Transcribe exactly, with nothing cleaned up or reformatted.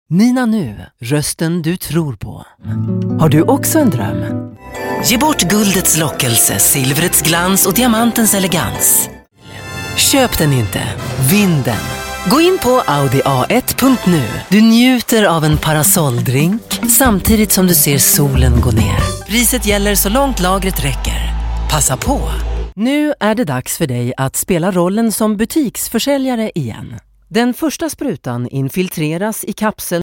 Nina Nu, rösten du tror på. Har du också en dröm? Ge bort guldets lockelse, silvrets glans och diamantens elegans. Köp den inte, vinn den. Gå in på audi a ett punkt nu. Du njuter av en parasolldrink samtidigt som du ser solen gå ner. Priset gäller så långt lagret räcker. Passa på! Nu är det dags för dig att spela rollen som butiksförsäljare igen. Den första sprutan infiltreras i kapseln